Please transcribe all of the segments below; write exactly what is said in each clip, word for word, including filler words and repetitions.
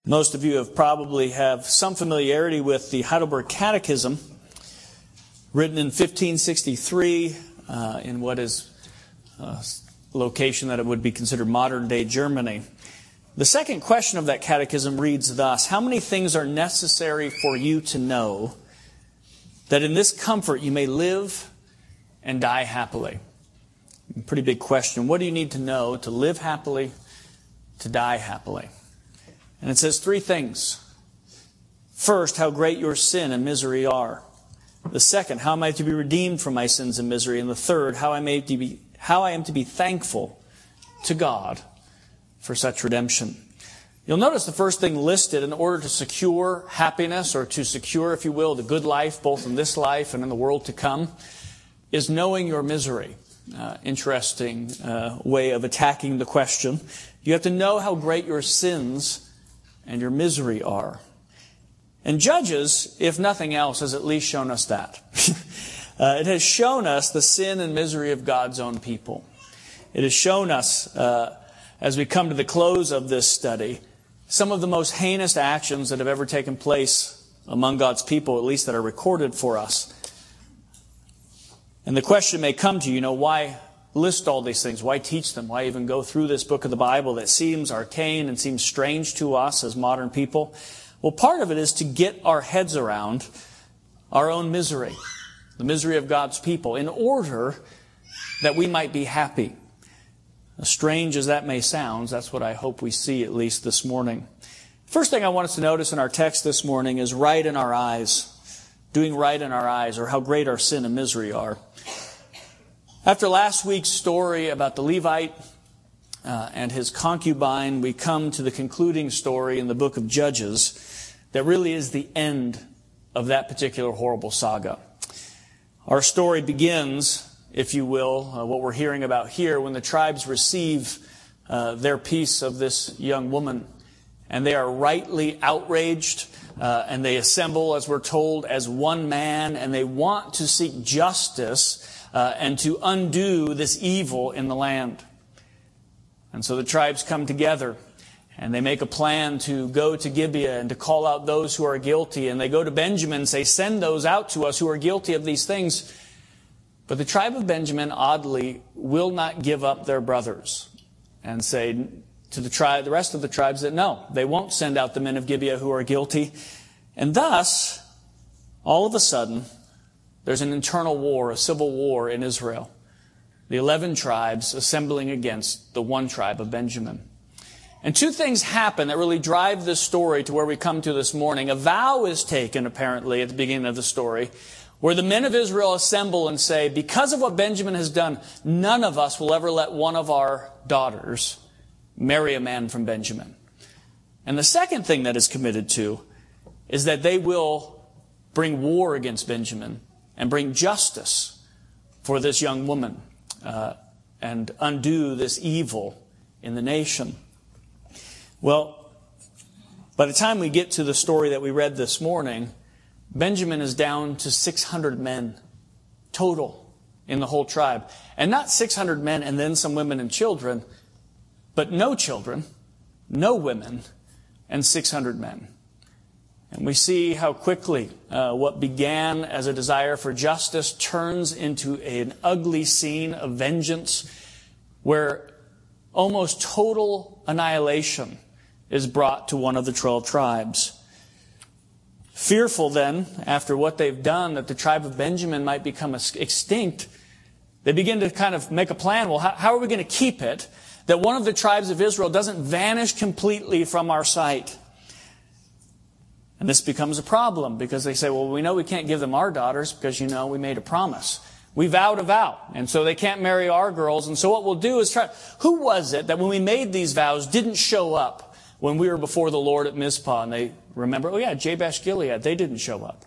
Most of you have probably have some familiarity with the Heidelberg Catechism, written in fifteen sixty-three uh, in what is a location that it would be considered modern-day Germany. The second question of that catechism reads thus: how many things are necessary for you to know that in this comfort you may live and die happily? A pretty big question. What do you need to know to live happily, to die happily? And it says three things. First, how great your sin and misery are. The second, how am I to be redeemed from my sins and misery? And the third, how I may to be, how I am to be thankful to God for such redemption. You'll notice the first thing listed in order to secure happiness, or to secure, if you will, the good life, both in this life and in the world to come, is knowing your misery. Uh, interesting uh, way of attacking the question. You have to know how great your sins and your misery are. And Judges, if nothing else, has at least shown us that. uh, it has shown us the sin and misery of God's own people. It has shown us, uh, as we come to the close of this study, some of the most heinous actions that have ever taken place among God's people, at least that are recorded for us. And the question may come to you, you know, why list all these things? Why teach them? Why even go through this book of the Bible that seems arcane and seems strange to us as modern people? Well, part of it is to get our heads around our own misery, the misery of God's people, in order that we might be happy. As strange as that may sound, that's what I hope we see at least this morning. First thing I want us to notice in our text this morning is right in our eyes. Doing right in our eyes, or how great our sin and misery are. After last week's story about the Levite uh, and his concubine, we come to the concluding story in the book of Judges that really is the end of that particular horrible saga. Our story begins, if you will, uh, what we're hearing about here, when the tribes receive uh, their piece of this young woman, and they are rightly outraged. Uh, and they assemble, as we're told, as one man, and they want to seek justice uh, and to undo this evil in the land. And so the tribes come together, and they make a plan to go to Gibeah and to call out those who are guilty. And they go to Benjamin and say, send those out to us who are guilty of these things. But the tribe of Benjamin, oddly, will not give up their brothers and say to the tribe, the rest of the tribes, that no, they won't send out the men of Gibeah who are guilty. And thus, all of a sudden, there's an internal war, a civil war in Israel. The eleven tribes assembling against the one tribe of Benjamin. And two things happen that really drive this story to where we come to this morning. A vow is taken, apparently, at the beginning of the story, where the men of Israel assemble and say, because of what Benjamin has done, none of us will ever let one of our daughters marry a man from Benjamin. And the second thing that is committed to is that they will bring war against Benjamin and bring justice for this young woman uh, and undo this evil in the nation. Well, by the time we get to the story that we read this morning, Benjamin is down to six hundred men total in the whole tribe. And not six hundred men and then some women and children, but no children, no women, and six hundred men. And we see how quickly uh, what began as a desire for justice turns into an ugly scene of vengeance where almost total annihilation is brought to one of the twelve tribes. Fearful then, after what they've done, that the tribe of Benjamin might become extinct, they begin to kind of make a plan. Well, how, how are we going to keep it? That one of the tribes of Israel doesn't vanish completely from our sight. And this becomes a problem because they say, well, we know we can't give them our daughters because, you know, we made a promise. We vowed a vow. And so they can't marry our girls. And so what we'll do is try. Who was it that when we made these vows didn't show up when we were before the Lord at Mizpah? And they remember, oh yeah, Jabesh Gilead, they didn't show up.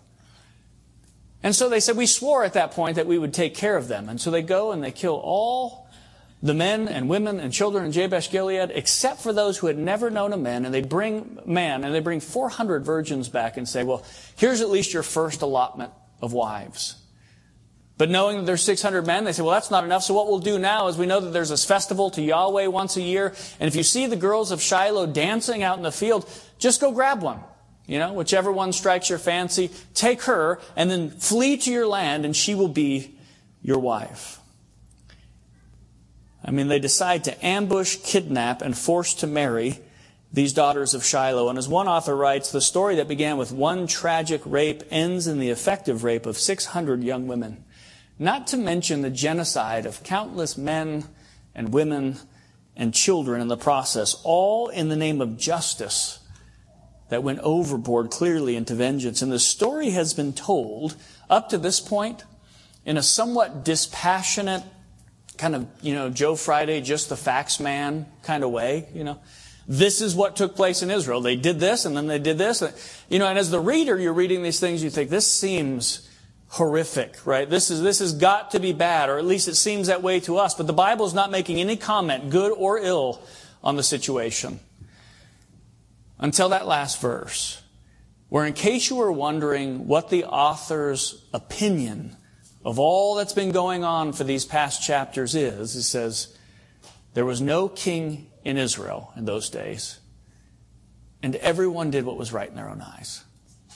And so they said, we swore at that point that we would take care of them. And so they go and they kill all the men and women and children in Jabesh Gilead, except for those who had never known a man, and they bring man, and they bring four hundred virgins back and say, well, here's at least your first allotment of wives. But knowing that there's six hundred men, they say, well, that's not enough. So what we'll do now is we know that there's this festival to Yahweh once a year. And if you see the girls of Shiloh dancing out in the field, just go grab one. You know, whichever one strikes your fancy, take her and then flee to your land and she will be your wife. I mean, they decide to ambush, kidnap, and force to marry these daughters of Shiloh. And as one author writes, the story that began with one tragic rape ends in the effective rape of six hundred young women. Not to mention the genocide of countless men and women and children in the process, all in the name of justice that went overboard clearly into vengeance. And the story has been told up to this point in a somewhat dispassionate kind of, you know, Joe Friday, just the facts man kind of way, you know. This is what took place in Israel. They did this and then they did this. You know, and as the reader, you're reading these things, you think, this seems horrific, right? This is, this has got to be bad, or at least it seems that way to us. But the Bible is not making any comment, good or ill, on the situation. Until that last verse, where in case you were wondering what the author's opinion of all that's been going on for these past chapters is, he says, there was no king in Israel in those days, and everyone did what was right in their own eyes.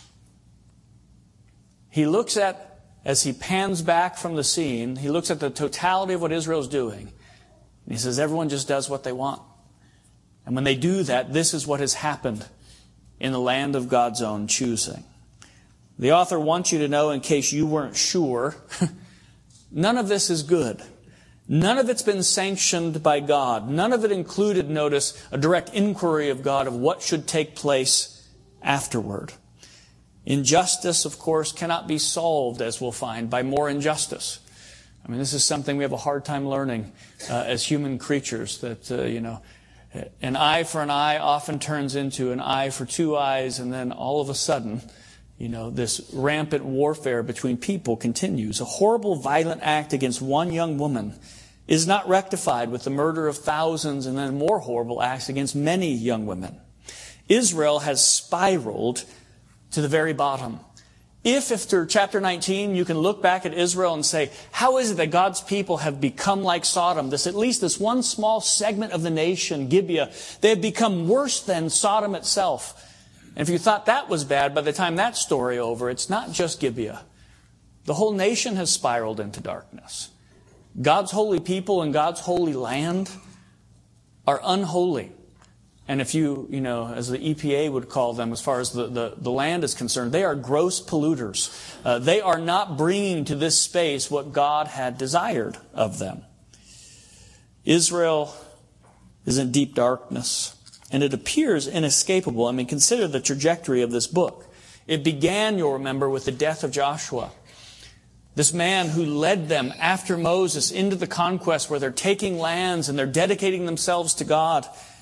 He looks at, as he pans back from the scene, he looks at the totality of what Israel's doing, and he says, everyone just does what they want. And when they do that, this is what has happened in the land of God's own choosing. The author wants you to know, in case you weren't sure, none of this is good. None of it's been sanctioned by God. None of it included, notice, a direct inquiry of God of what should take place afterward. Injustice, of course, cannot be solved, as we'll find, by more injustice. I mean, this is something we have a hard time learning uh, as human creatures, that, uh, you know, an eye for an eye often turns into an eye for two eyes, and then all of a sudden, you know, this rampant warfare between people continues. A horrible, violent act against one young woman is not rectified with the murder of thousands and then more horrible acts against many young women. Israel has spiraled to the very bottom. If after chapter nineteen you can look back at Israel and say, how is it that God's people have become like Sodom? This, at least this one small segment of the nation, Gibeah, they have become worse than Sodom itself. And if you thought that was bad, by the time that story over, it's not just Gibeah. The whole nation has spiraled into darkness. God's holy people and God's holy land are unholy. And if you, you know, as the E P A would call them, as far as the, the, the land is concerned, they are gross polluters. Uh, they are not bringing to this space what God had desired of them. Israel is in deep darkness, and it appears inescapable. I mean, consider the trajectory of this book. It began, you'll remember, with the death of Joshua. This man who led them after Moses into the conquest where they're taking lands and they're dedicating themselves to God.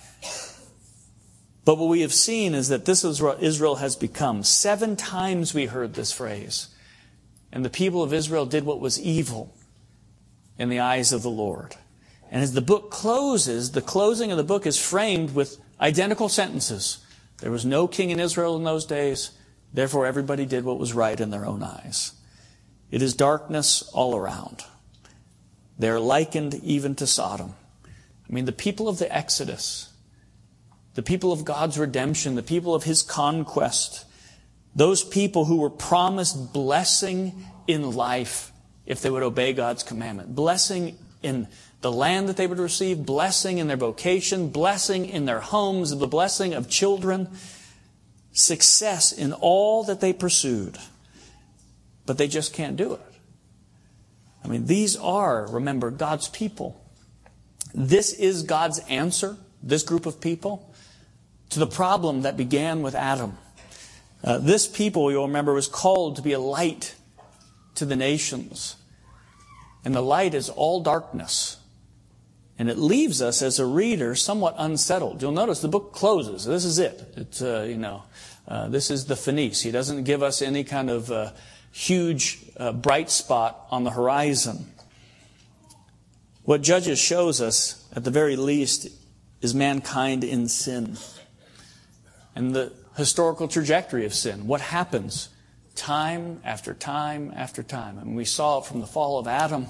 But what we have seen is that this is what Israel has become. Seven times we heard this phrase. And the people of Israel did what was evil in the eyes of the Lord. And as the book closes, the closing of the book is framed with identical sentences. There was no king in Israel in those days. Therefore, everybody did what was right in their own eyes. It is darkness all around. They are likened even to Sodom. I mean, the people of the Exodus, the people of God's redemption, the people of His conquest, those people who were promised blessing in life if they would obey God's commandment, blessing in the land that they would receive, blessing in their vocation, blessing in their homes, the blessing of children, success in all that they pursued. But they just can't do it. I mean, these are, remember, God's people. This is God's answer, this group of people, to the problem that began with Adam. Uh, this people, you'll remember, was called to be a light to the nations. And the light is all darkness. And it leaves us, as a reader, somewhat unsettled. You'll notice the book closes. This is it. It's, uh, you know, uh, this is the finis. He doesn't give us any kind of uh, huge uh, bright spot on the horizon. What Judges shows us, at the very least, is mankind in sin. And the historical trajectory of sin. What happens time after time after time. I mean, we saw it from the fall of Adam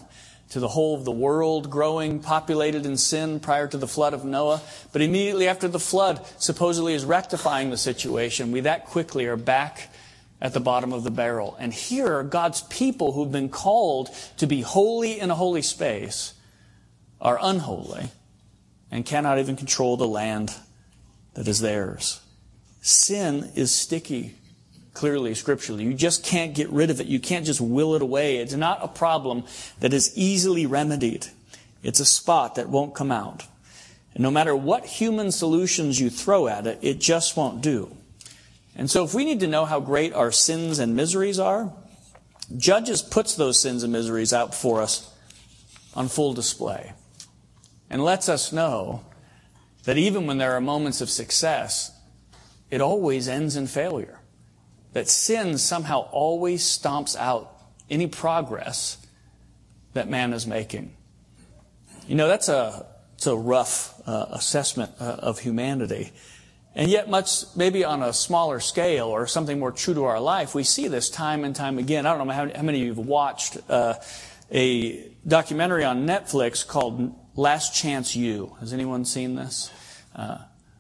to the whole of the world growing, populated in sin prior to the flood of Noah. But immediately after the flood, supposedly is rectifying the situation, we that quickly are back at the bottom of the barrel. And here are God's people who've been called to be holy in a holy space are unholy and cannot even control the land that is theirs. Sin is sticky, clearly, scripturally. You just can't get rid of it. You can't just will it away. It's not a problem that is easily remedied. It's a spot that won't come out. And no matter what human solutions you throw at it, it just won't do. And so if we need to know how great our sins and miseries are, Judges puts those sins and miseries out for us on full display and lets us know that even when there are moments of success, it always ends in failure. That sin somehow always stomps out any progress that man is making. You know, that's a, it's a rough uh, assessment uh, of humanity. And yet much, maybe on a smaller scale or something more true to our life, we see this time and time again. I don't know how, how many of you have watched uh, a documentary on Netflix called Last Chance U. Has anyone seen this? Uh,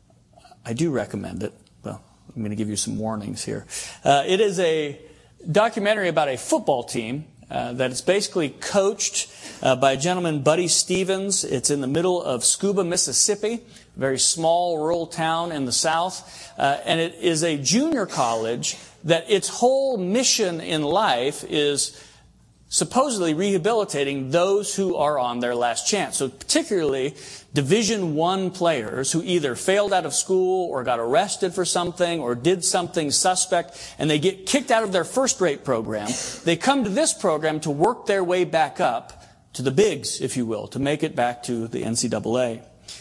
I do recommend it. Well, I'm going to give you some warnings here. Uh, it is a documentary about a football team uh, that is basically coached uh, by a gentleman, Buddy Stevens. It's in the middle of Scuba, Mississippi. Very small rural town in the South. Uh, and it is a junior college that its whole mission in life is supposedly rehabilitating those who are on their last chance. So particularly Division One players who either failed out of school or got arrested for something or did something suspect, and they get kicked out of their first-rate program. They come to this program to work their way back up to the bigs, if you will, to make it back to the N C double A.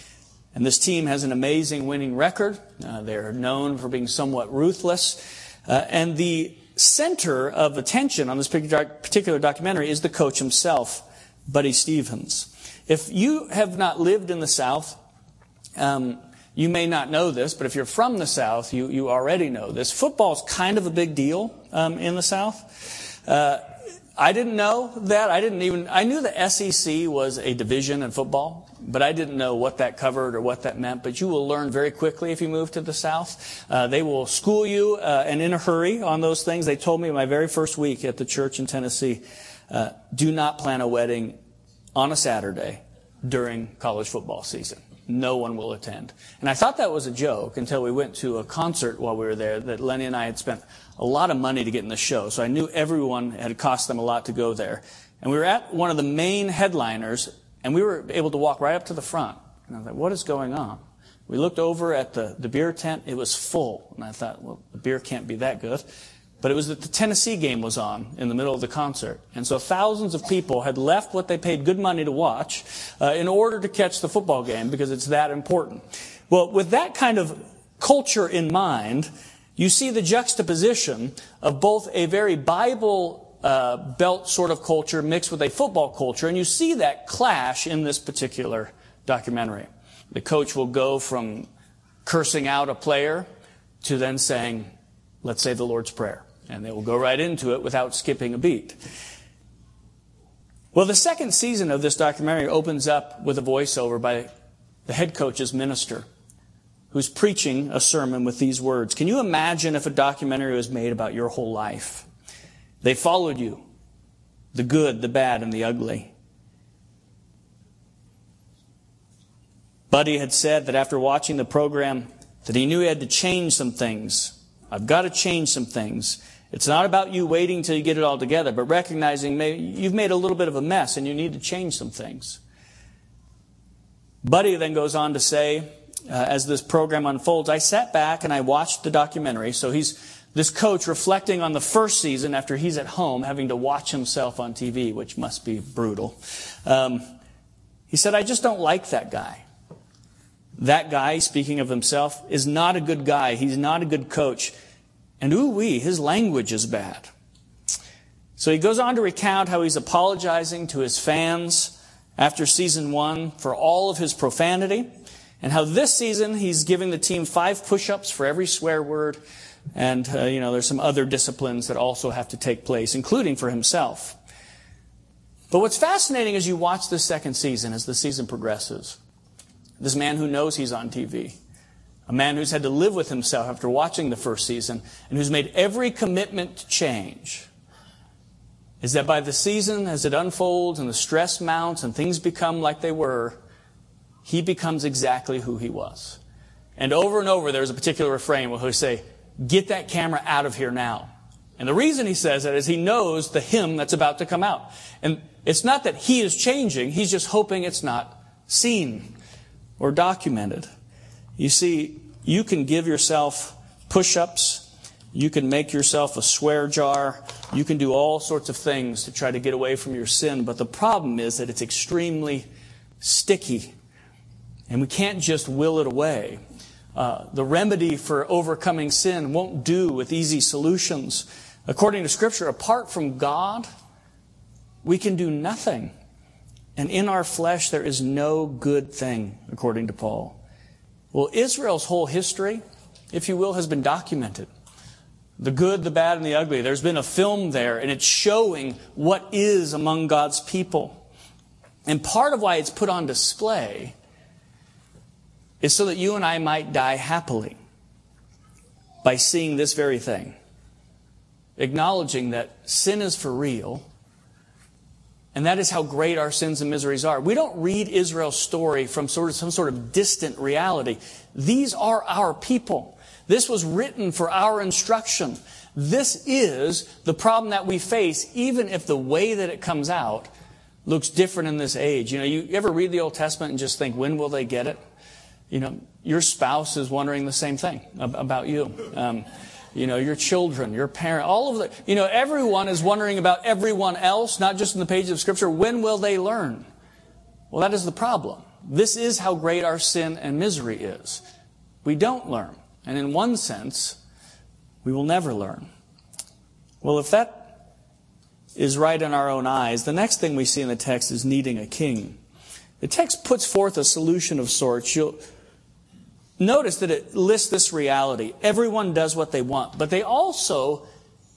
And this team has an amazing winning record. Uh, they're known for being somewhat ruthless. Uh, and the center of attention on this particular documentary is the coach himself, Buddy Stevens. If you have not lived in the South, um, you may not know this, but if you're from the South, you, you already know this. Football is kind of a big deal um, in the South. Uh, I didn't know that. I didn't even, I knew the S E C was a division in football, but I didn't know what that covered or what that meant. But you will learn very quickly if you move to the South. Uh, they will school you, uh, and in a hurry on those things. They told me my very first week at the church in Tennessee, uh, do not plan a wedding on a Saturday during college football season. No one will attend. And I thought that was a joke until we went to a concert while we were there that Lenny and I had spent a lot of money to get in the show. So I knew everyone had cost them a lot to go there. And we were at one of the main headliners, and we were able to walk right up to the front. And I was like, what is going on? We looked over at the, the beer tent. It was full. And I thought, well, the beer can't be that good. But it was that the Tennessee game was on in the middle of the concert. And so thousands of people had left what they paid good money to watch uh, in order to catch the football game because it's that important. Well, with that kind of culture in mind, you see the juxtaposition of both a very Bible uh, belt sort of culture mixed with a football culture. And you see that clash in this particular documentary. The coach will go from cursing out a player to then saying, let's say the Lord's Prayer. And they will go right into it without skipping a beat. Well, the second season of this documentary opens up with a voiceover by the head coach's minister, who's preaching a sermon with these words. Can you imagine if a documentary was made about your whole life? They followed you, the good, the bad, and the ugly. Buddy had said that after watching the program that he knew he had to change some things. I've got to change some things. It's not about you waiting till you get it all together, but recognizing maybe you've made a little bit of a mess and you need to change some things. Buddy then goes on to say, uh, as this program unfolds, I sat back and I watched the documentary. So he's this coach reflecting on the first season after he's at home having to watch himself on T V, which must be brutal. Um, he said, I just don't like that guy. That guy, speaking of himself, is not a good guy. He's not a good coach. And ooh-wee, his language is bad. So he goes on to recount how he's apologizing to his fans after season one for all of his profanity, and how this season he's giving the team five push-ups for every swear word, and uh, you know there's some other disciplines that also have to take place, including for himself. But what's fascinating as you watch this second season, as the season progresses, this man who knows he's on T V, a man who's had to live with himself after watching the first season, and who's made every commitment to change, is that by the season, as it unfolds and the stress mounts and things become like they were, he becomes exactly who he was. And over and over, there's a particular refrain where he'll say, "Get that camera out of here now." And the reason he says that is he knows the him that's about to come out. And it's not that he is changing, he's just hoping it's not seen or documented. You see, you can give yourself push-ups, you can make yourself a swear jar, you can do all sorts of things to try to get away from your sin, but the problem is that it's extremely sticky, and we can't just will it away. Uh, the remedy for overcoming sin won't do with easy solutions. According to Scripture, apart from God, we can do nothing. And in our flesh, there is no good thing, according to Paul. Well, Israel's whole history, if you will, has been documented. The good, the bad, and the ugly. There's been a film there, and it's showing what is among God's people. And part of why it's put on display is so that you and I might die happily by seeing this very thing. Acknowledging that sin is for real, and that is how great our sins and miseries are. We don't read Israel's story from sort of some sort of distant reality. These are our people. This was written for our instruction. This is the problem that we face, even if the way that it comes out looks different in this age. You know, you ever read the Old Testament and just think, when will they get it? You know, your spouse is wondering the same thing about you. Um, you know, your children, your parent, all of the, you know, everyone is wondering about everyone else, not just in the pages of Scripture. When will they learn? Well, that is the problem. This is how great our sin and misery is. We don't learn. And in one sense, we will never learn. Well, if that is right in our own eyes, the next thing we see in the text is needing a king. The text puts forth a solution of sorts. You'll notice that it lists this reality. Everyone does what they want. But they also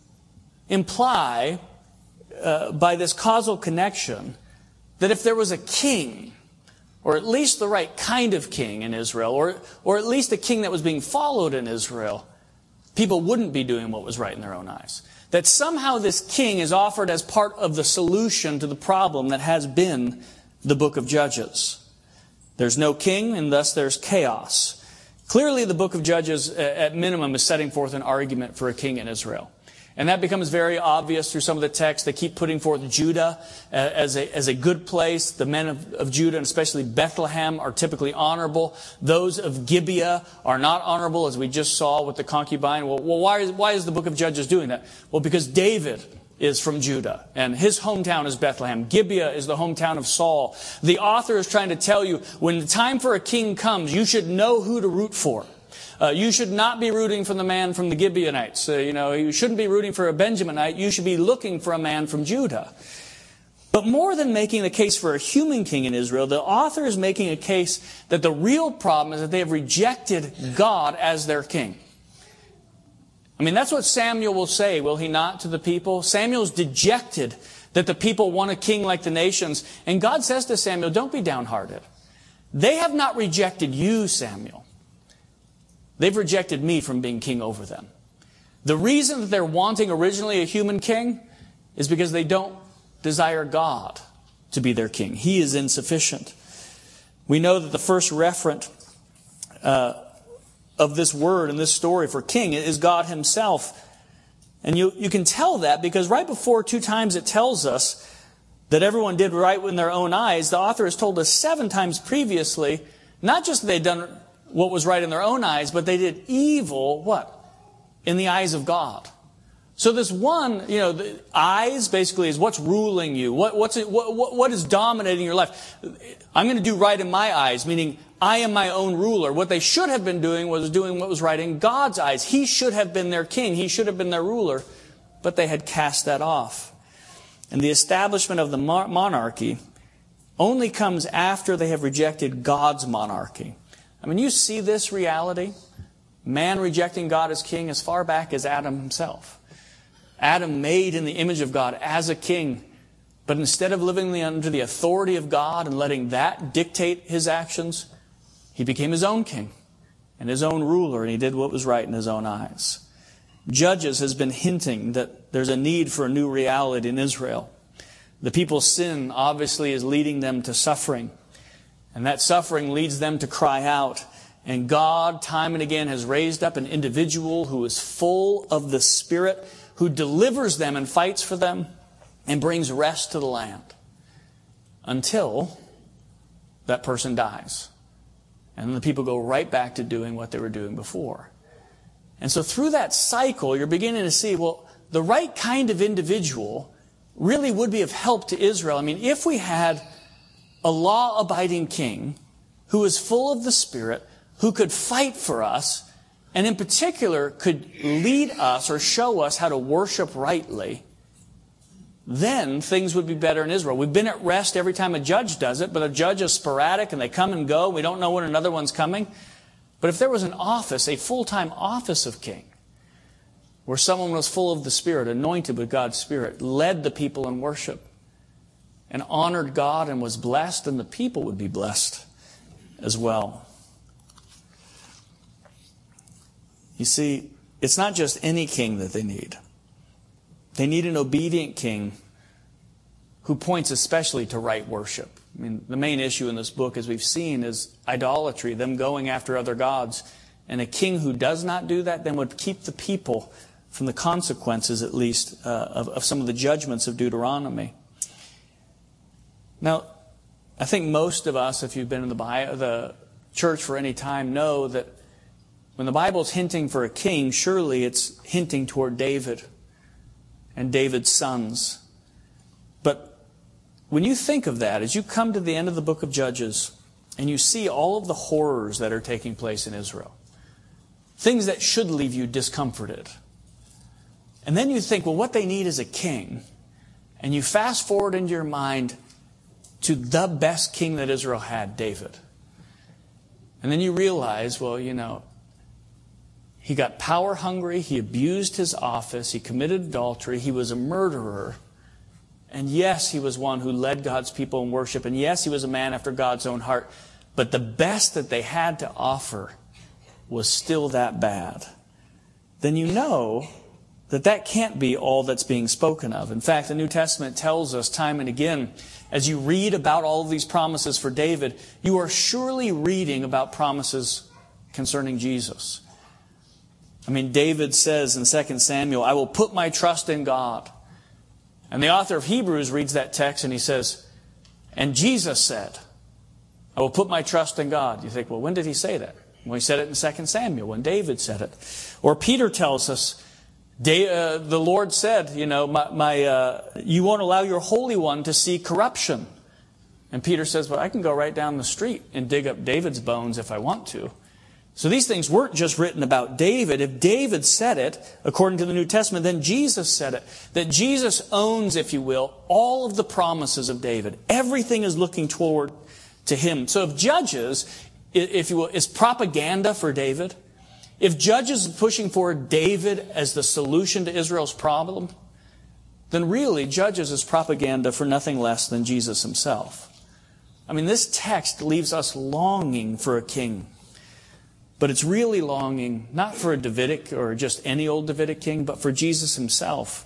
imply, uh, by this causal connection, that if there was a king, or at least the right kind of king in Israel, or, or at least a king that was being followed in Israel, people wouldn't be doing what was right in their own eyes. That somehow this king is offered as part of the solution to the problem that has been the book of Judges. There's no king, and thus there's chaos. Clearly, the book of Judges, at minimum, is setting forth an argument for a king in Israel. And that becomes very obvious through some of the texts. They keep putting forth Judah as a, as a good place. The men of, of Judah, and especially Bethlehem, are typically honorable. Those of Gibeah are not honorable, as we just saw with the concubine. Well, well why, is, why is the book of Judges doing that? Well, because David is from Judah, and his hometown is Bethlehem. Gibeah is the hometown of Saul. The author is trying to tell you, when the time for a king comes, you should know who to root for. Uh, you should not be rooting for the man from the Gibeonites. Uh, you know, you shouldn't be rooting for a Benjaminite. You should be looking for a man from Judah. But more than making the case for a human king in Israel, the author is making a case that the real problem is that they have rejected God as their king. I mean, that's what Samuel will say, will he not, to the people? Samuel's dejected that the people want a king like the nations. And God says to Samuel, don't be downhearted. They have not rejected you, Samuel. They've rejected me from being king over them. The reason that they're wanting originally a human king is because they don't desire God to be their king. He is insufficient. We know that the first referent uh, of this word and this story for king is God himself. And you, you can tell that because right before two times it tells us that everyone did right in their own eyes, the author has told us seven times previously, not just that they'd done what was right in their own eyes, but they did evil, what? In the eyes of God. So this one, you know, the eyes basically is what's ruling you. What, what's it, what, what, what is dominating your life? I'm going to do right in my eyes, meaning I am my own ruler. What they should have been doing was doing what was right in God's eyes. He should have been their king. He should have been their ruler. But they had cast that off. And the establishment of the monarchy only comes after they have rejected God's monarchy. I mean, you see this reality, man rejecting God as king, as far back as Adam himself. Adam, made in the image of God as a king, But instead of living under the authority of God and letting that dictate his actions, he became his own king and his own ruler, and he did what was right in his own eyes. Judges has been hinting that there's a need for a new reality in Israel. The people's sin obviously is leading them to suffering, and that suffering leads them to cry out. And God, time and again, has raised up an individual who is full of the Spirit, who delivers them and fights for them and brings rest to the land until that person dies. And the people go right back to doing what they were doing before. And so through that cycle, you're beginning to see, well, the right kind of individual really would be of help to Israel. I mean, if we had a law-abiding king who was full of the Spirit, who could fight for us, and in particular could lead us or show us how to worship rightly, then things would be better in Israel. We've been at rest every time a judge does it, but a judge is sporadic and they come and go. We don't know when another one's coming. But if there was an office, a full-time office of king, where someone was full of the Spirit, anointed with God's Spirit, led the people in worship, and honored God and was blessed, then the people would be blessed as well. You see, it's not just any king that they need. They need an obedient king who points especially to right worship. I mean, the main issue in this book, as we've seen, is idolatry, them going after other gods. And a king who does not do that then would keep the people from the consequences, at least, uh, of, of some of the judgments of Deuteronomy. Now, I think most of us, if you've been in the, Bible, the church for any time, know that when the Bible's hinting for a king, surely it's hinting toward David and David's sons. But when you think of that, as you come to the end of the book of Judges, and you see all of the horrors that are taking place in Israel, things that should leave you discomforted, and then you think, well, what they need is a king, and you fast forward into your mind to the best king that Israel had, David. And then you realize, well, you know, he got power hungry, he abused his office, he committed adultery, he was a murderer. And yes, he was one who led God's people in worship. And yes, he was a man after God's own heart. But the best that they had to offer was still that bad. Then you know that that can't be all that's being spoken of. In fact, the New Testament tells us time and again, as you read about all of these promises for David, you are surely reading about promises concerning Jesus. I mean, David says in Second Samuel, I will put my trust in God. And the author of Hebrews reads that text and he says, and Jesus said, I will put my trust in God. You think, well, when did he say that? Well, he said it in Second Samuel, when David said it. Or Peter tells us, uh, the Lord said, you know, my, my uh, you won't allow your Holy One to see corruption. And Peter says, well, I can go right down the street and dig up David's bones if I want to. So these things weren't just written about David. If David said it, according to the New Testament, then Jesus said it. That Jesus owns, if you will, all of the promises of David. Everything is looking toward to him. So if Judges, if you will, is propaganda for David, if Judges is pushing forward David as the solution to Israel's problem, then really Judges is propaganda for nothing less than Jesus himself. I mean, this text leaves us longing for a king. But it's really longing not for a Davidic or just any old Davidic king, but for Jesus himself.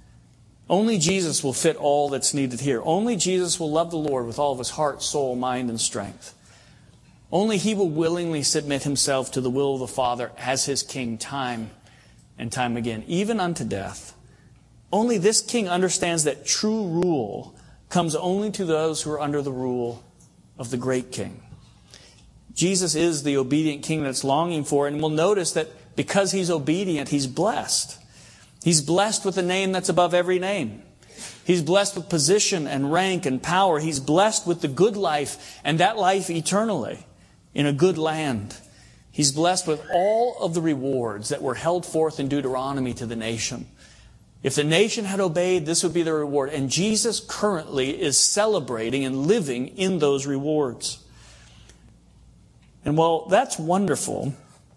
Only Jesus will fit all that's needed here. Only Jesus will love the Lord with all of his heart, soul, mind, and strength. Only he will willingly submit himself to the will of the Father as his king time and time again, even unto death. Only this king understands that true rule comes only to those who are under the rule of the great king. Jesus is the obedient king that's longing for, and we'll notice that because he's obedient, he's blessed. He's blessed with a name that's above every name. He's blessed with position and rank and power. He's blessed with the good life, and that life eternally in a good land. He's blessed with all of the rewards that were held forth in Deuteronomy to the nation. If the nation had obeyed, this would be the reward. And Jesus currently is celebrating and living in those rewards. And while that's wonderful,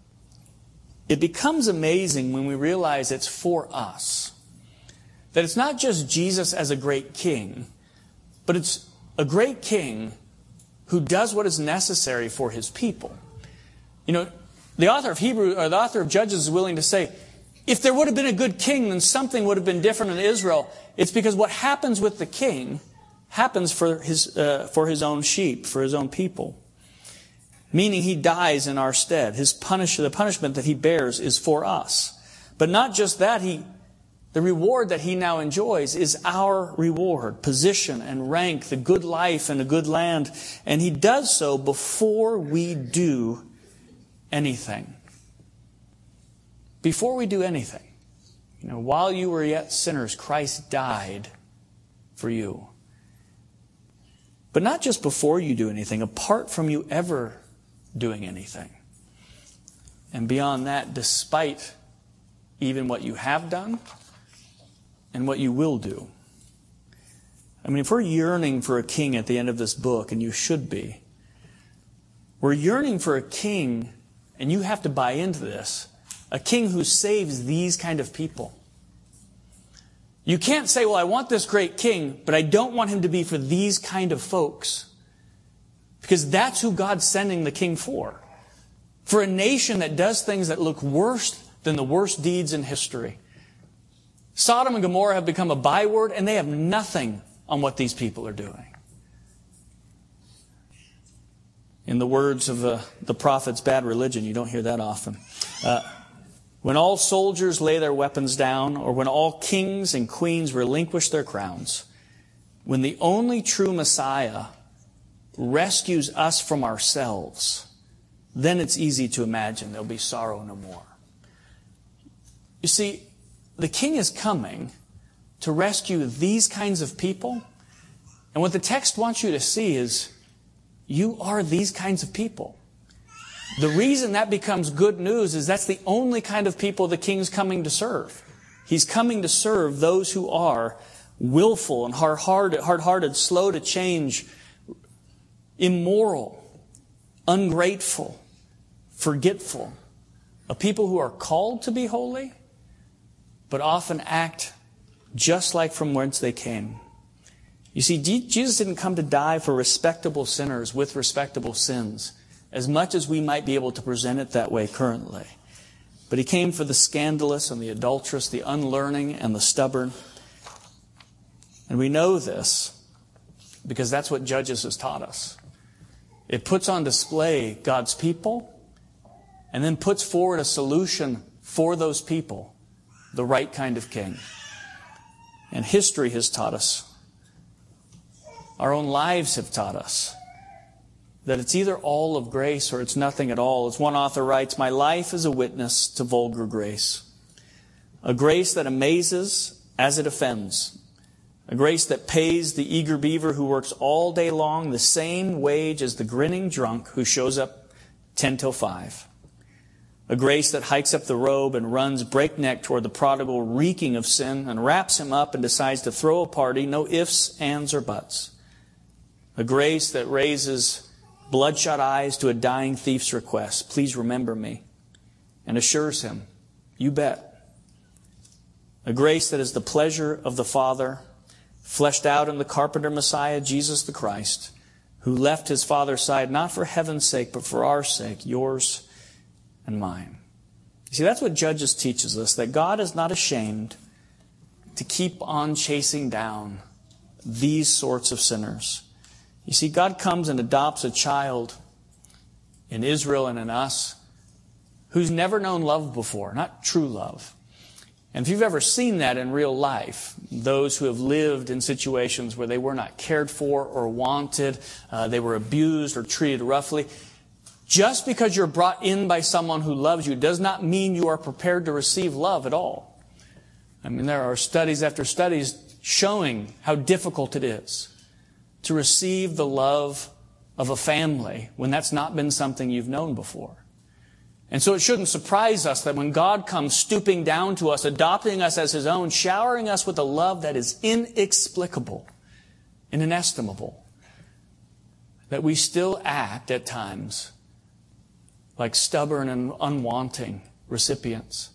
it becomes amazing when we realize it's for us. That it's not just Jesus as a great king, but it's a great king who does what is necessary for his people. You know, the author of Hebrew, or the author of Judges is willing to say, if there would have been a good king, then something would have been different in Israel. It's because what happens with the king happens for his, uh, for his own sheep, for his own people. Meaning he dies in our stead. His punish, the punishment that he bears is for us. But not just that, he, the reward that he now enjoys is our reward, position and rank, the good life and a good land. And he does so before we do anything. Before we do anything. You know, while you were yet sinners, Christ died for you. But not just before you do anything, apart from you ever doing anything. And beyond that, despite even what you have done and what you will do. I mean, if we're yearning for a king at the end of this book, and you should be, we're yearning for a king, and you have to buy into this, a king who saves these kind of people. You can't say, well, I want this great king, but I don't want him to be for these kind of folks. Because that's who God's sending the king for. For a nation that does things that look worse than the worst deeds in history. Sodom and Gomorrah have become a byword, and they have nothing on what these people are doing. In the words of uh, the prophet's Bad Religion, you don't hear that often. Uh, when all soldiers lay their weapons down, or when all kings and queens relinquish their crowns, when the only true Messiah rescues us from ourselves, then it's easy to imagine there'll be sorrow no more. You see, the king is coming to rescue these kinds of people. And what the text wants you to see is, you are these kinds of people. The reason that becomes good news is that's the only kind of people the king's coming to serve. He's coming to serve those who are willful and hard-hearted, hard-hearted, slow to change, immoral, ungrateful, forgetful. A people who are called to be holy, but often act just like from whence they came. You see, Jesus didn't come to die for respectable sinners with respectable sins, as much as we might be able to present it that way currently. But He came for the scandalous and the adulterous, the unlearning and the stubborn. And we know this because that's what Judges has taught us. It puts on display God's people and then puts forward a solution for those people, the right kind of king. And history has taught us, our own lives have taught us, that it's either all of grace or it's nothing at all. As one author writes, my life is a witness to vulgar grace. A grace that amazes as it offends. A grace that pays the eager beaver who works all day long the same wage as the grinning drunk who shows up ten till five. A grace that hikes up the robe and runs breakneck toward the prodigal, reeking of sin, and wraps him up and decides to throw a party, no ifs, ands, or buts. A grace that raises bloodshot eyes to a dying thief's request, please remember me, and assures him, you bet. A grace that is the pleasure of the Father, fleshed out in the carpenter Messiah, Jesus the Christ, who left His Father's side not for heaven's sake, but for our sake, yours and mine. You see, that's what Judges teaches us, that God is not ashamed to keep on chasing down these sorts of sinners. You see, God comes and adopts a child in Israel and in us who's never known love before, not true love. And if you've ever seen that in real life, those who have lived in situations where they were not cared for or wanted, uh, they were abused or treated roughly, just because you're brought in by someone who loves you does not mean you are prepared to receive love at all. I mean, there are studies after studies showing how difficult it is to receive the love of a family when that's not been something you've known before. And so it shouldn't surprise us that when God comes stooping down to us, adopting us as His own, showering us with a love that is inexplicable and inestimable, that we still act at times like stubborn and unwanting recipients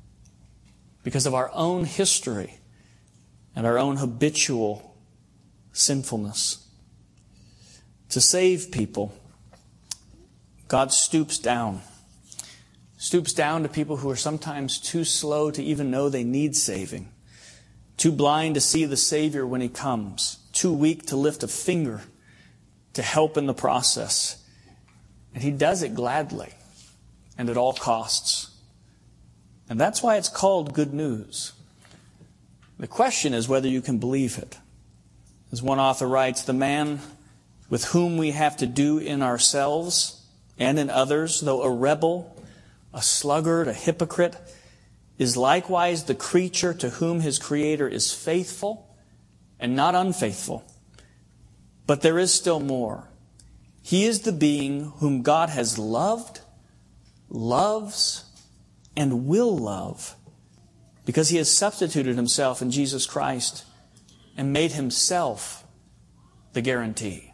because of our own history and our own habitual sinfulness. To save people, God stoops down. Stoops down to people who are sometimes too slow to even know they need saving. Too blind to see the Savior when He comes. Too weak to lift a finger to help in the process. And He does it gladly and at all costs. And that's why it's called good news. The question is whether you can believe it. As one author writes, the man with whom we have to do in ourselves and in others, though a rebel, a sluggard, a hypocrite, is likewise the creature to whom his Creator is faithful and not unfaithful. But there is still more. He is the being whom God has loved, loves, and will love, because He has substituted Himself in Jesus Christ and made Himself the guarantee.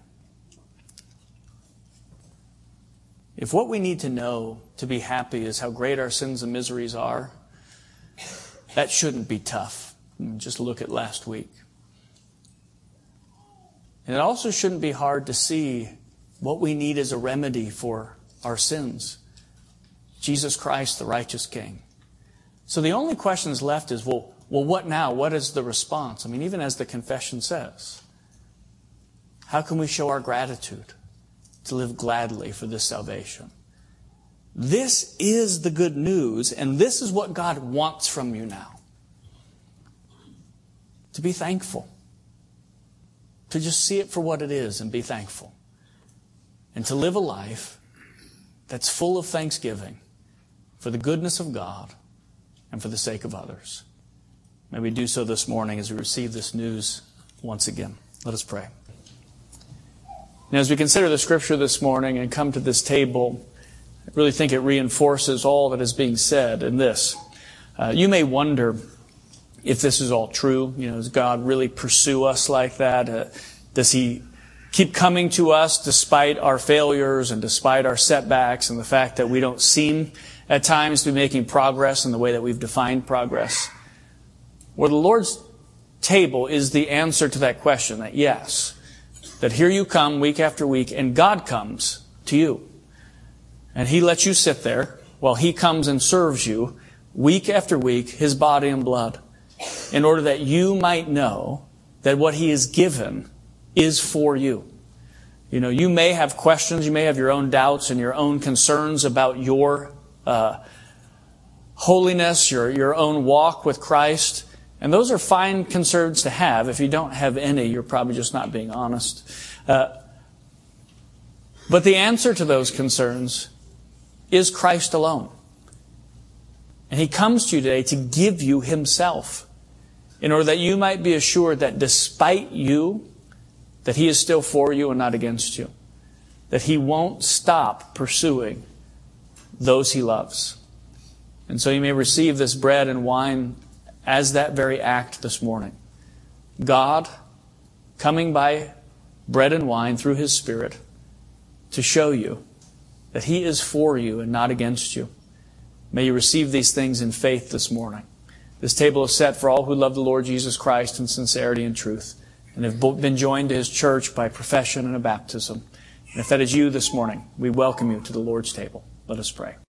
If what we need to know to be happy is how great our sins and miseries are, that shouldn't be tough. Just look at last week. And it also shouldn't be hard to see what we need as a remedy for our sins. Jesus Christ, the righteous King. So the only questions left is, well, well, what now? What is the response? I mean, even as the confession says, how can we show our gratitude to live gladly for this salvation? This is the good news, and this is what God wants from you now. To be thankful. To just see it for what it is and be thankful. And to live a life that's full of thanksgiving for the goodness of God and for the sake of others. May we do so this morning as we receive this news once again. Let us pray. Now, as we consider the Scripture this morning and come to this table, I really think it reinforces all that is being said in this. Uh, you may wonder if this is all true. You know, does God really pursue us like that? Uh, does He keep coming to us despite our failures and despite our setbacks and the fact that we don't seem at times to be making progress in the way that we've defined progress? Well, the Lord's table is the answer to that question, that yes, that here you come week after week and God comes to you. And He lets you sit there while He comes and serves you week after week, His body and blood, in order that you might know that what He has given is for you. You know, you may have questions, you may have your own doubts and your own concerns about your uh, holiness, your, your own walk with Christ. And those are fine concerns to have. If you don't have any, you're probably just not being honest. Uh, but the answer to those concerns is Christ alone. And He comes to you today to give you Himself in order that you might be assured that despite you, that He is still for you and not against you. That He won't stop pursuing those He loves. And so you may receive this bread and wine as that very act this morning. God coming by bread and wine through His Spirit to show you that He is for you and not against you. May you receive these things in faith this morning. This table is set for all who love the Lord Jesus Christ in sincerity and truth, and have been joined to His church by profession and a baptism. And if that is you this morning, we welcome you to the Lord's table. Let us pray.